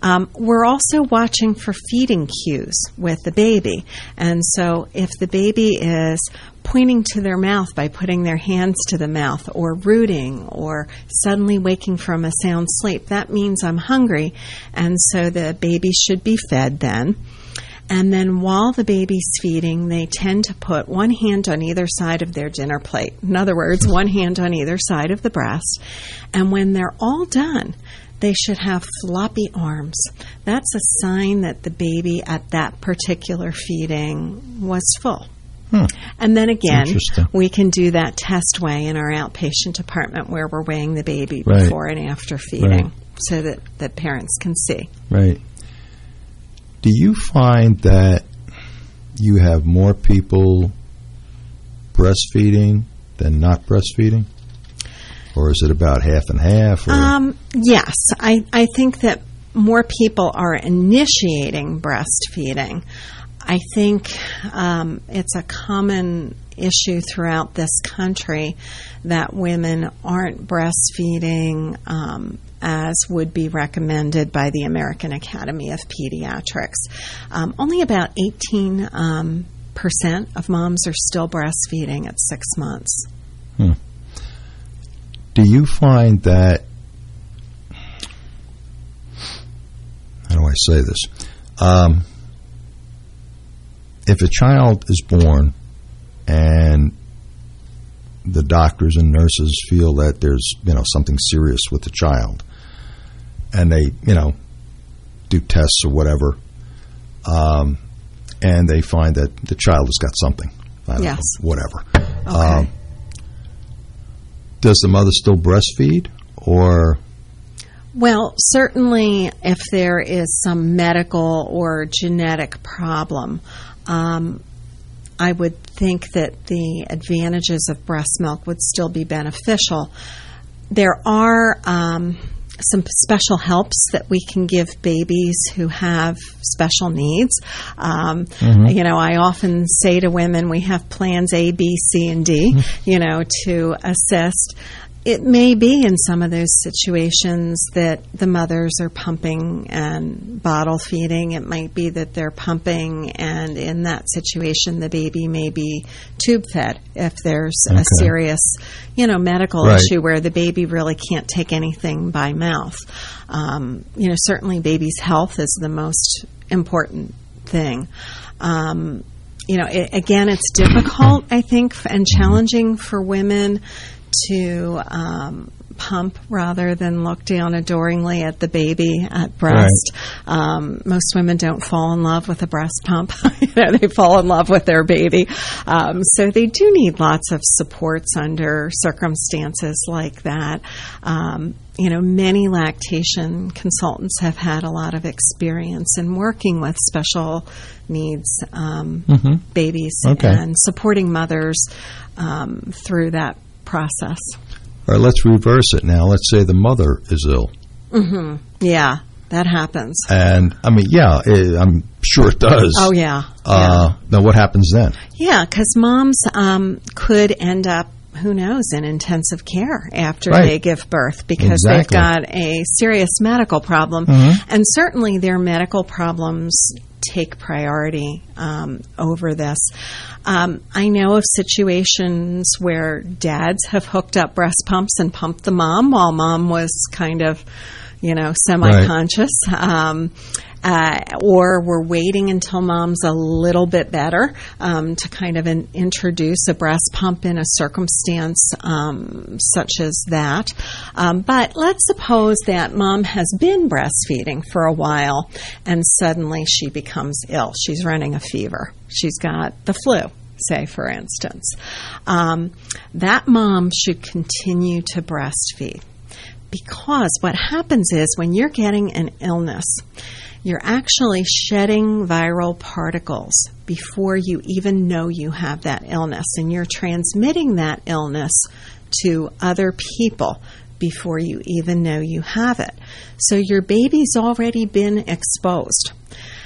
Um, we're also watching for feeding cues with the baby. And so if the baby is pointing to their mouth by putting their hands to the mouth, or rooting, or suddenly waking from a sound sleep, that means I'm hungry. And so the baby should be fed then. And then while the baby's feeding, they tend to put one hand on either side of their dinner plate. In other words, one hand on either side of the breast. And when they're all done, they should have floppy arms. That's a sign that the baby at that particular feeding was full. Hmm. And then again, we can do that test weigh in our outpatient department where we're weighing the baby Right. before and after feeding, Right. so that, that parents can see. Right. Do you find that you have more people breastfeeding than not breastfeeding? Or is it about half and half? Or? Um, yes, I, I think that more people are initiating breastfeeding. I think um, it's a common issue throughout this country that women aren't breastfeeding um, as would be recommended by the American Academy of Pediatrics. Um, only about eighteen um, percent of moms are still breastfeeding at six months. Hmm. Do you find that, how do I say this? Um, if a child is born and the doctors and nurses feel that there's, you know, something serious with the child, and they, you know, do tests or whatever, um, and they find that the child has got something, I don't Yes. know, whatever. Okay. Um, does the mother still breastfeed, or? Well, certainly if there is some medical or genetic problem, um, I would think that the advantages of breast milk would still be beneficial. There are um, some special helps that we can give babies who have special needs. Um, Mhm. You know, I often say to women, we have plans A, B, C, and D, you know, to assist. It may be in some of those situations that the mothers are pumping and bottle feeding. It might be that they're pumping, and in that situation, the baby may be tube fed if there's Okay. a serious, you know, medical Right. issue where the baby really can't take anything by mouth. Um, you know, certainly baby's health is the most important thing. Um, you know, it, again, it's difficult, I think, and challenging for women to um, pump rather than look down adoringly at the baby at breast. Um, most women don't fall in love with a breast pump. You know, they fall in love with their baby. Um, so they do need lots of supports under circumstances like that. Um, you know, many lactation consultants have had a lot of experience in working with special needs um, Mhm. babies Okay. and supporting mothers um, through that process. All right, let's reverse it now. Let's say the mother is ill. hmm Yeah, that happens. And, I mean, yeah, it, I'm sure it does. Oh, yeah. Uh, Now, what happens then? Yeah, because moms um, could end up, who knows, in intensive care after Right. they give birth because Exactly. they've got a serious medical problem. Mhm. And certainly their medical problems take priority um, over this. Um, I know of situations where dads have hooked up breast pumps and pumped the mom while mom was kind of, you know, semi-conscious. Um, uh, or we're waiting until mom's a little bit better um, to kind of in, introduce a breast pump in a circumstance um, such as that. Um, but let's suppose that mom has been breastfeeding for a while and suddenly she becomes ill. She's running a fever. She's got the flu, say, for instance. Um, that mom should continue to breastfeed, because what happens is when you're getting an illness, you're actually shedding viral particles before you even know you have that illness, and you're transmitting that illness to other people before you even know you have it. So your baby's already been exposed,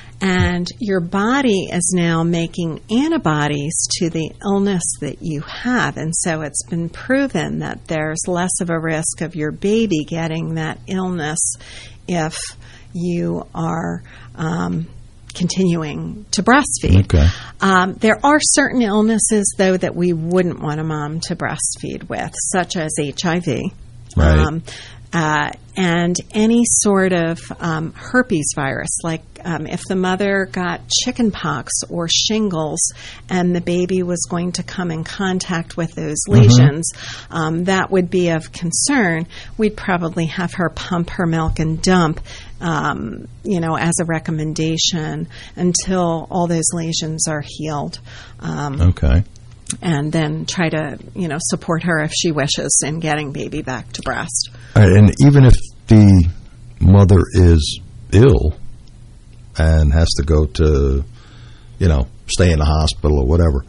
and your body is now making antibodies to the illness that you have. And so it's been proven that there's less of a risk of your baby getting that illness if you are um, continuing to breastfeed. Okay. Um, there are certain illnesses, though, that we wouldn't want a mom to breastfeed with, such as H I V. Right. Um, uh, and any sort of um, herpes virus, like um, if the mother got chicken pox or shingles and the baby was going to come in contact with those lesions, mm-hmm. um, that would be of concern. We'd probably have her pump her milk and dump, um, you know, as a recommendation until all those lesions are healed. Um, okay. And then try to, you know, support her if she wishes in getting baby back to breast. All right, and even if the mother is ill and has to go to, you know, stay in the hospital or whatever,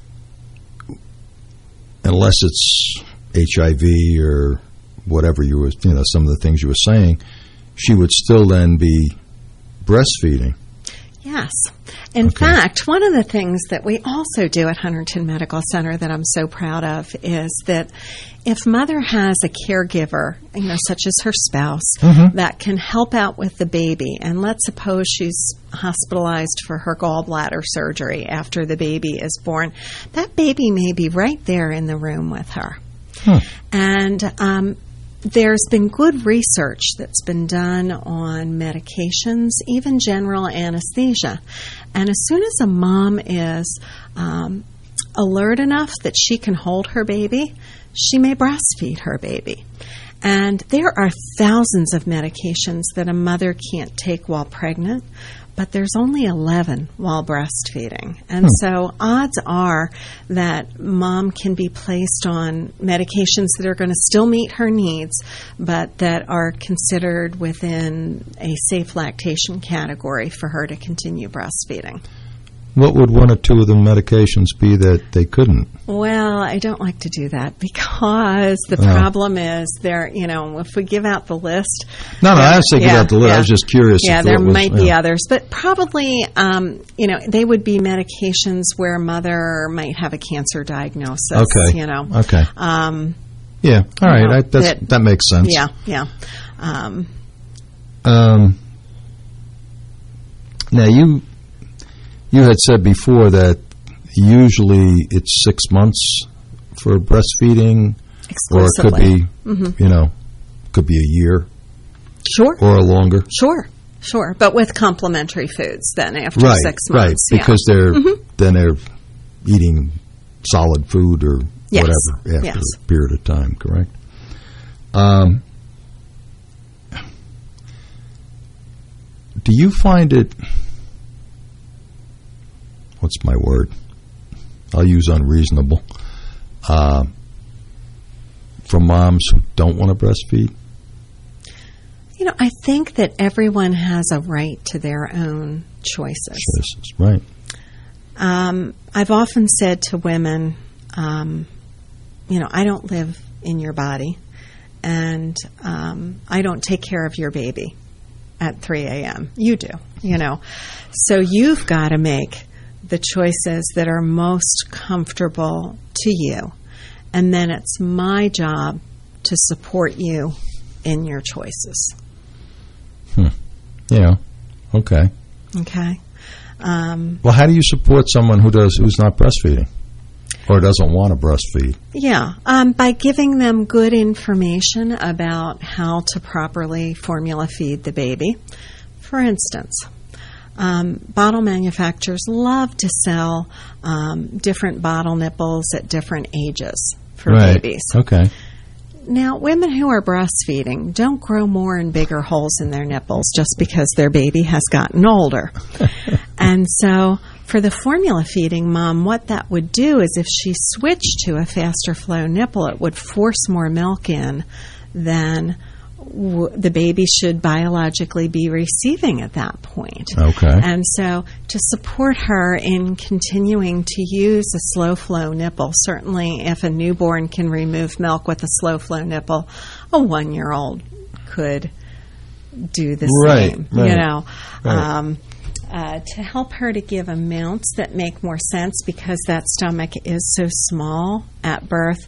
unless it's H I V or whatever you were, you know, some of the things you were saying, she would still then be breastfeeding. Yes. In okay. fact, one of the things that we also do at Hunterdon Medical Center that I'm so proud of is that if mother has a caregiver, you know, such as her spouse, mm-hmm. that can help out with the baby, and let's suppose she's hospitalized for her gallbladder surgery after the baby is born, that baby may be right there in the room with her. Hmm. And um, there's been good research that's been done on medications, even general anesthesia. And as soon as a mom is um, alert enough that she can hold her baby, she may breastfeed her baby. And there are thousands of medications that a mother can't take while pregnant, but there's only eleven while breastfeeding. And hmm. so odds are that mom can be placed on medications that are going to still meet her needs, but that are considered within a safe lactation category for her to continue breastfeeding. What would one or two of the medications be that they couldn't? Well, I don't like to do that because the oh. problem is there, you know, if we give out the list. No, no, I was thinking yeah, about the list. Yeah. I was just curious. Yeah, if there was, might yeah. be others, but probably, um, you know, they would be medications where mother might have a cancer diagnosis. Okay. You know. Okay. Um, yeah. All right. You know, I, that's, that, that makes sense. Yeah. Yeah. Um, um, now you. You had said before that usually it's six months for breastfeeding, or it could be, mm-hmm. you know, could be a year, sure, or longer, sure, sure. But with complementary foods, then after right, six months, right? Because yeah. they're mm-hmm. then they're eating solid food or yes. whatever after yes. a period of time. Correct. Um, do you find it? What's my word? I'll use unreasonable. Uh, for moms who don't want to breastfeed? You know, I think that everyone has a right to their own choices. Choices, right. Um, I've often said to women, um, you know, I don't live in your body, and um, I don't take care of your baby at three a.m. You do, you know. So you've got to make the choices that are most comfortable to you. And then it's my job to support you in your choices. Hmm. Yeah. Okay. Okay. Um, well, how do you support someone who does who's not breastfeeding or doesn't want to breastfeed? Yeah. Um, by giving them good information about how to properly formula feed the baby. For instance, Um, bottle manufacturers love to sell um, different bottle nipples at different ages for right. babies. Okay. Now, women who are breastfeeding don't grow more and bigger holes in their nipples just because their baby has gotten older. And so for the formula feeding mom, what that would do is if she switched to a faster flow nipple, it would force more milk in than w- the baby should biologically be receiving at that point. Okay. And so to support her in continuing to use a slow flow nipple, certainly if a newborn can remove milk with a slow flow nipple, a one-year-old could do the right, same, right, you know. Right. Um, uh, to help her to give amounts that make more sense because that stomach is so small at birth,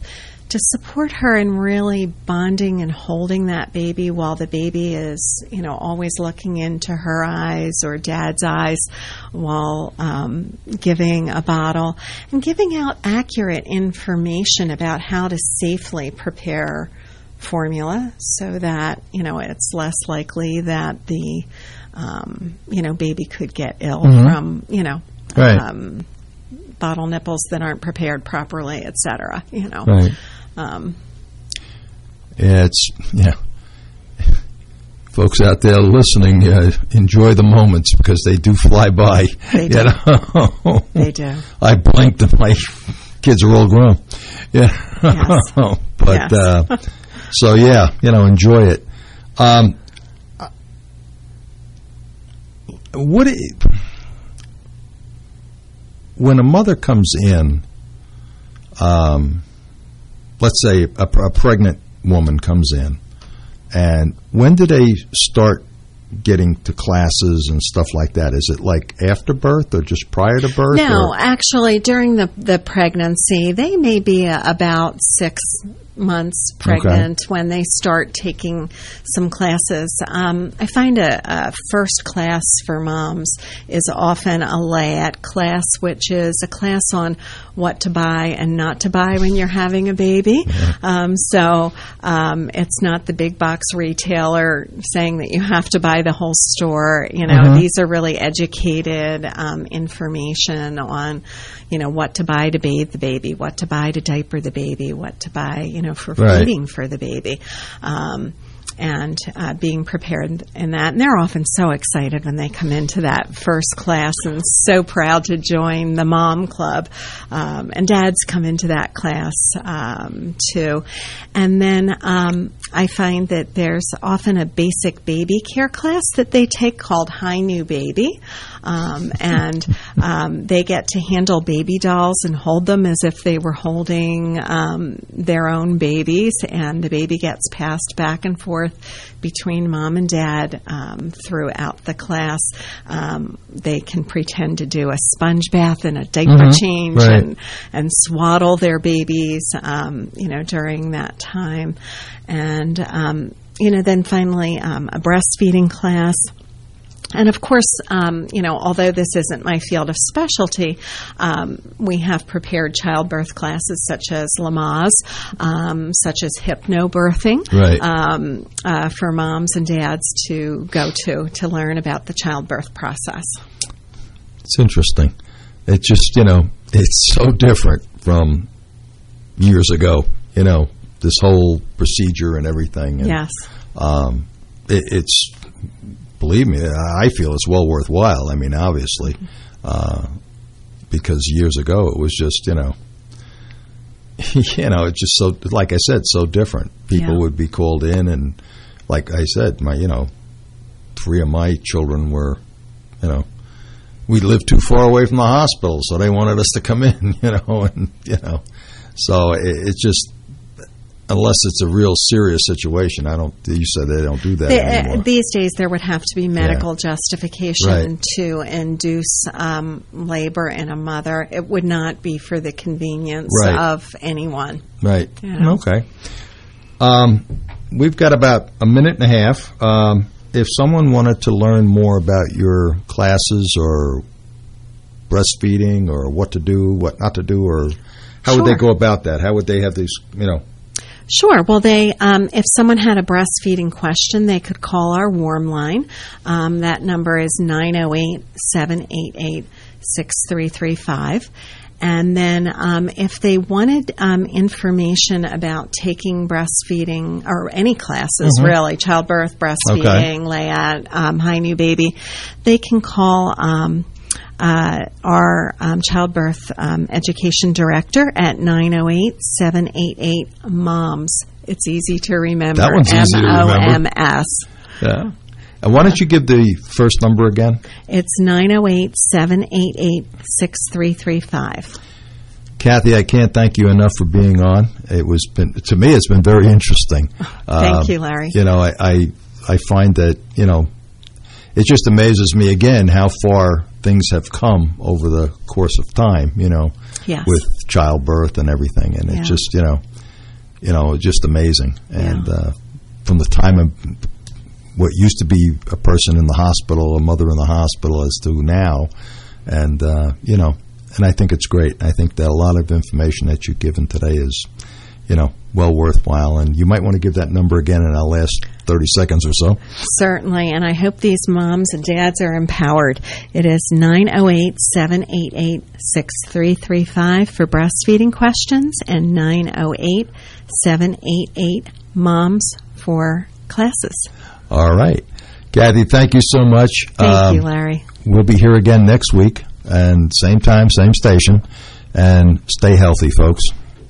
to support her in really bonding and holding that baby while the baby is, you know, always looking into her eyes or dad's eyes while um, giving a bottle, and giving out accurate information about how to safely prepare formula so that, you know, it's less likely that the, um, you know, baby could get ill Mhm. from, you know, Right. um, bottle nipples that aren't prepared properly, et cetera, you know. Right. Um, Yeah, it's, yeah. Folks out there listening, uh, enjoy the moments because they do fly by. They you do. know? They do. I blinked and my kids are all grown. Yeah. Yes. But, Yes. uh, so yeah, you know, enjoy it. Um, what, it, when a mother comes in, um, let's say a, a pregnant woman comes in, and when do they start getting to classes and stuff like that? Is it like after birth or just prior to birth? No, or? actually, during the, the pregnancy, they may be uh, about six months pregnant when they start taking some classes. Um, I find a, a first class for moms is often a layette class, which is a class on what to buy and not to buy when you're having a baby. Um, so um, it's not the big box retailer saying that you have to buy the whole store. You know, Mhm. these are really educated um, information on, you know, what to buy to bathe the baby, what to buy to diaper the baby, what to buy, you know, for Right. feeding for the baby. Um, and uh, being prepared in that. And they're often so excited when they come into that first class and so proud to join the mom club. Um, and dads come into that class um, too. And then um, I find that there's often a basic baby care class that they take called Hi New Baby. Um, and um, they get to handle baby dolls and hold them as if they were holding um, their own babies, and the baby gets passed back and forth between mom and dad um, throughout the class. Um, they can pretend to do a sponge bath and a diaper Mhm. change Right. and, and swaddle their babies, um, you know, during that time. And, um, you know, then finally um, a breastfeeding class. And of course, um, you know, although this isn't my field of specialty, um, we have prepared childbirth classes such as Lamaze, um, such as hypnobirthing, Right. um, uh, for moms and dads to go to to learn about the childbirth process. It's interesting. It just, you know, it's so different from years ago, you know, this whole procedure and everything. And, Yes. Um, it, it's, believe me, I feel it's well worthwhile. I mean, obviously, uh, because years ago it was just, you know, you know, it's just so, like I said, so different. People Yeah. would be called in, and like I said, my, you know, three of my children were, you know, we lived too far away from the hospital, so they wanted us to come in, you know, and, you know, so it, it's just, unless it's a real serious situation, I don't, you said they don't do that The- anymore. uh, these days, there would have to be medical justification Right. to induce um, labor in a mother. It would not be for the convenience Right. of anyone. Right. You know? Okay. Um, we've got about a minute and a half. Um, if someone wanted to learn more about your classes or breastfeeding or what to do, what not to do, or how would they Sure. go about that? How would they have these, you know? Sure. Well, they, um, if someone had a breastfeeding question, they could call our warm line. Um, that number is nine oh eight, seven eight eight, six three three five. And then um, if they wanted um, information about taking breastfeeding or any classes, Mhm. really, childbirth, breastfeeding, layette, um, Hi New Baby, they can call um, uh, our um, childbirth um, education director at nine oh eight, seven eight eight, MOMS. It's easy to remember. That one's easy to remember. M O M S. Yeah. And why don't you give the first number again? It's nine oh eight, seven eight eight, six three three five. Kathy, I can't thank you enough for being on. It was been, to me, it's been very interesting. Thank Um, you, Larry. You know, I, I I find that, you know, it just amazes me again how far things have come over the course of time, you know, Yes. with childbirth and everything. And Yeah. it just, you know, you know, just amazing. And uh, from the time of what used to be a person in the hospital, a mother in the hospital, as to now, and, uh, you know, and I think it's great. I think that a lot of information that you've given today is, you know, well worthwhile. And you might want to give that number again in our last thirty seconds or so. Certainly, and I hope these moms and dads are empowered. It is nine oh eight, seven eight eight, six three three five for breastfeeding questions and nine oh eight, seven eight eight, moms for classes. All right. Kathy, thank you so much. Thank um, you, Larry. We'll be here again next week, and same time, same station, and stay healthy, folks.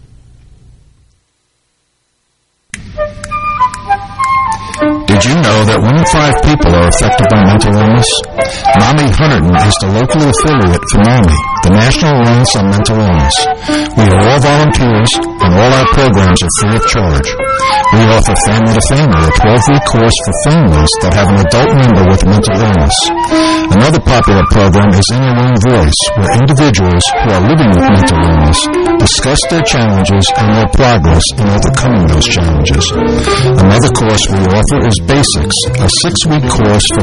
Did you know that one in five people are affected by mental illness? NAMI Hunterdon is the local affiliate for NAMI, the National Alliance on Mental Illness. We are all volunteers, and all our programs are free of charge. We offer Family to Family, a twelve-week course for families that have an adult member with mental illness. Another popular program is In Your Own Voice, where individuals who are living with mental illness discuss their challenges and their progress in overcoming those challenges. Another course we offer is Basics, a six-week course for